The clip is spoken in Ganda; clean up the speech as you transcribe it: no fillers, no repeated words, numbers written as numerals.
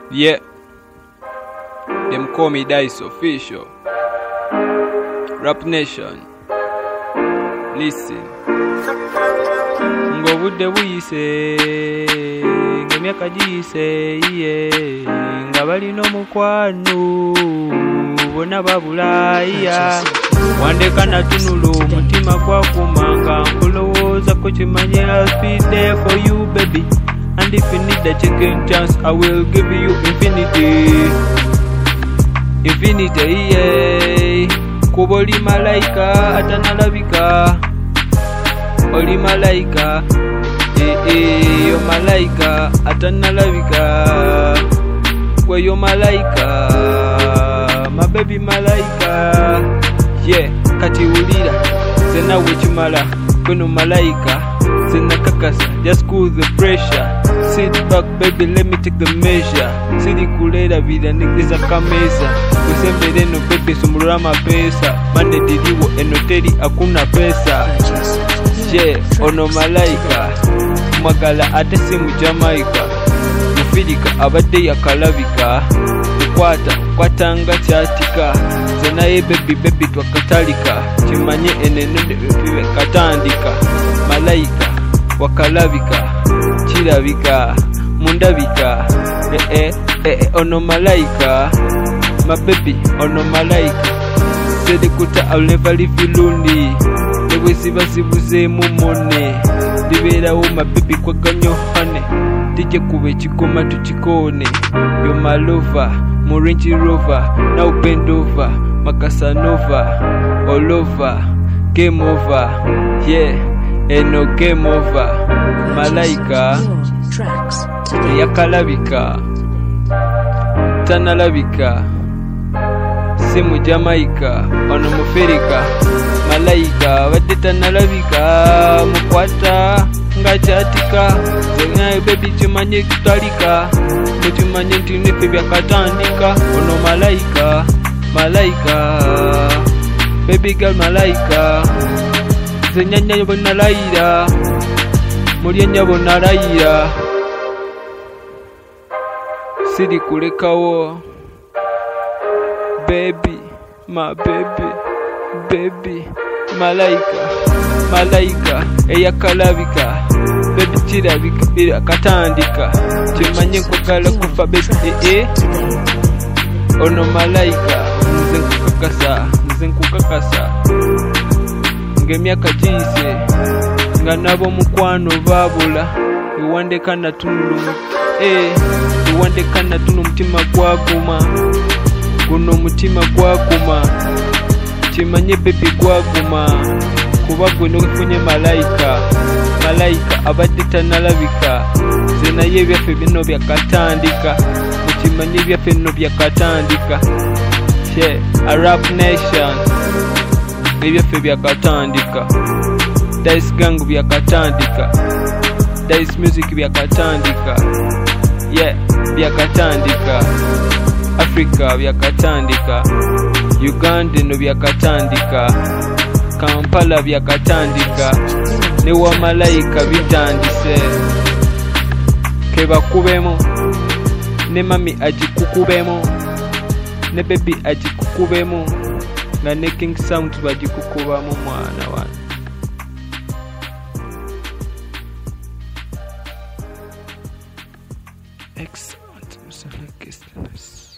Yeah, them call me Dice Official. Rap Nation, listen. Ngo budde buyise, ng'emyaka giyise, nga balina omukwano bonna babulaya. Wandeka natunula omutima gwakumanga nkulowoozako kimanye I'll be there for you baby. And if you need a second chance, I will give you infinity. Infinity, yeah. Kuba oli malaika atanalabika. Oli malaika, yo malaika atanalabika. Kwe yo malaika, my baby malaika. Yeah, kati ulira, sena wechimala, kweno malaika. Sena kakasa, just cool the pressure. Sit back baby, let me take the measure. Sidi kulera vida nigeza kameza. Kusembele no baby sumurama pesa. Mane diliwo enoteri akuna pesa. Yeah, ono malaika. Mwagala ate simu Jamaica. Mufirika abadde yakalabika. Kwatanga kyatika. Zenaye baby twakatalika. Kimanye enenode epiwe katandika. Malaika wakalabika. Chirabika mundabika. Ono malaika. My baby ono malaika. Sedekuta I'll never leave you lonely. Ewe sibuze mumone. Liberawo my baby kwa ganyo hane. Tije kube chikoma tuchikone. You're my lover, my Range Rover. Now bend over, my Casanova. All over, game over. Yeah, and no game over. Malaika yakalabika tanalabika. Simu Jamaica ono mufirika. Malaika wadde tanalabika. Mukwata nga kyatika. Zenaye baby kimanye kutalika. Mukimanye nti nefe byakatandika. Ono malaika. Malaika baby girl malaika. Zenyanya bonna layira. Mulyenya bonna layira. Sidi kulekawo baby, my baby, malaika, malaika, eyakalabika, baby chirabika, bila katandika, chimanye kwakala kufa baby, ono malaika, nzenkukakasa, ngemyaka giyise, nga nabo mukwano babula, iwandeka natunulu, iwandeka natunu mutima gwaguma. Guno mutima gwaguma. Kimanye baby gwaguma. Kuba gwe ofunye malaika. Malaika abadde tanalabika. Zenaye byaffe bino byakatandika. Mukimanye byaffe bino byakatandika. Yeah, a Rap Nation. Byaffe byakatandika. Dice Gang byakatandika. Dice Music byakatandika. Yeah, byakatandika. Africa byakatandika. Uganda no byakatandika. Kampala byakatandika. Ne wa malaika bitandise. Kebakubemo. Ne mami agikukubemo. Ne baby agikukubemo. Na ne King Sound bagikukubamo mwana wana. Excellent, Mr. Kistiness.